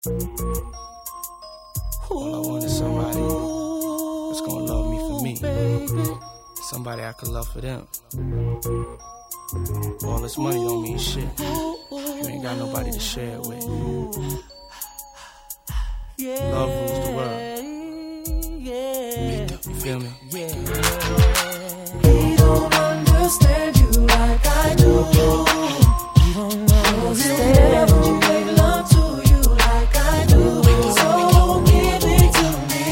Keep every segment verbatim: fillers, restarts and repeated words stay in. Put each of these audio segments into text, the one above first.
All I want is somebody that's gonna love me for me. Somebody I can love for them. All this money don't mean shit. You ain't got nobody to share it with. Love rules the world. You feel me? He don't understand you like I do. He don't understand you. Make love to you like I do. So give it to me,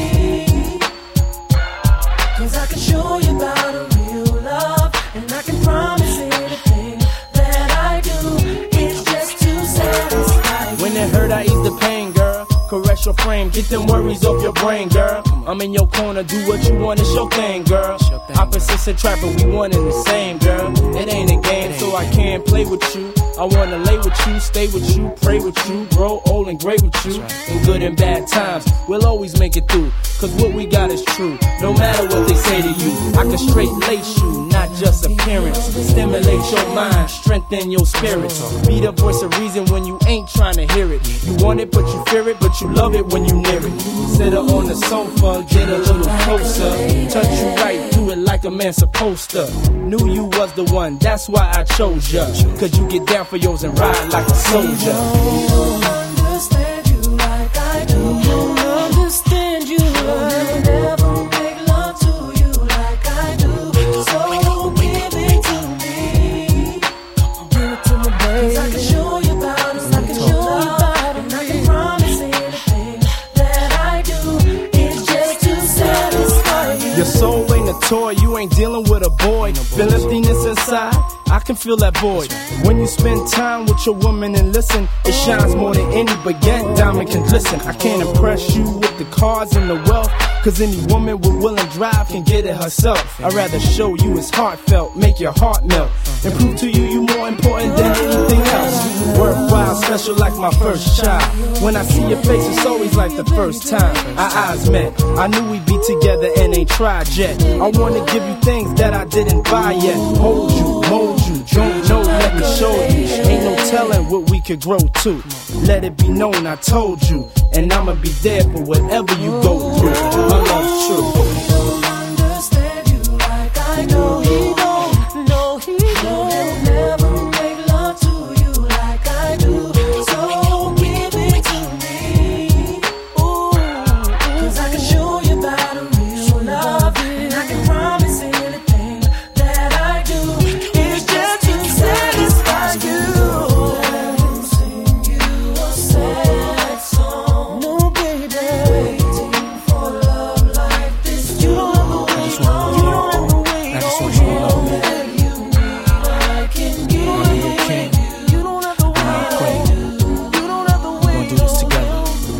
'cause I can show you about a real love, and I can promise anything that I do. It's just to satisfy you. When it hurt, I ease the pain, girl. Caress your frame, get them worries off your brain, girl. I'm in your corner, do what you want, it's your thing, girl. Opposites attract, but we one and the same, girl. It ain't a game, so I can't play with you. I wanna lay with you, stay with you, pray with you, grow old and great with you. In good and bad times, we'll always make it through, 'cause what we got is true. No matter what they say to you, I can straight lace you, not just appearance. Stimulate your mind, strengthen your spirit. Be the voice of reason when you ain't trying to hear it. You want it, but you fear it, but you love it when you near it. Sit her on the sofa, get a little closer. Touch you right, do it like a man supposed to. Knew you was the one, that's why I chose ya. 'Cause you get down for yours and ride like a soldier. I don't understand you like I do. I don't understand you. I'll never make love to you like I do. So give it to me. Give it to me, baby. 'Cause I can show you about it. I can show you about it. And I can promise anything that I do. It's just to satisfy you. Your soul ain't a toy, you ain't dealing with a boy. Feel emptiness inside? I can feel that void. When you spend time with your woman and listen, it shines more than any baguette diamond can glisten. I can't impress you with the cars and the wealth, 'cause any woman with will and drive can get it herself. I'd rather show you it's heartfelt, make your heart melt, and prove to you you more important than anything else. Worthwhile, special like my first child. When I see your face, it's always like the first time our eyes met. I knew we'd be together and ain't tried yet. I wanna give you things that I didn't buy yet. Hold you, mold you, don't know, let me show you. Ain't no telling what we could grow to. Let it be known I told you, and I'ma be there for whatever you go through. My love's true. He don't understand you like I do. He don't, no, he don't. He'll never make love to you like I do. So give it to me, ooh, 'cause I can show you about a real love, and I can promise anything that I do. It's just to satisfy you. Sing you a sad song, no baby, waiting for love like this. You don't have to wait long. You don't have to wait I just want you to love me. you need, I can give I'm your king. you. Don't have to I'm your wait. queen. You don't have to We're wait. gonna do this together.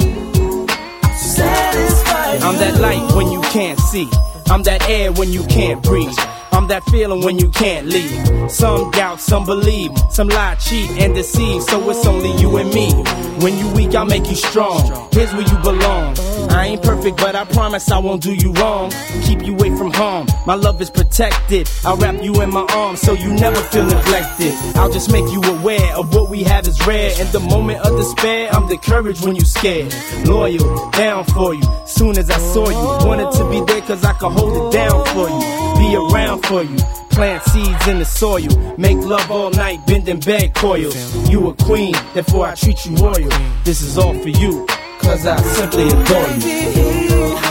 Satisfy you. I'm that light when you can't see. I'm that air when you can't breathe. I'm that feeling when you can't leave. Some doubt, some believe. Some lie, cheat, and deceive. So it's only you and me. When you weak, I'll make you strong. Here's where you belong. I ain't perfect, but I promise I won't do you wrong. Keep you away from harm. My love is protected. I'll wrap you in my arms so you never feel neglected. I'll just make you aware of what we have is rare. In the moment of despair, I'm the courage when you scared. Loyal, down for you. Soon as I saw you, wanted to be there 'cause I could hold it down for you. Be around for you. Plant seeds in the soil. Make love all night, bending bed coils. You a queen, therefore I treat you royal. This is all for you, 'cause I simply adore you.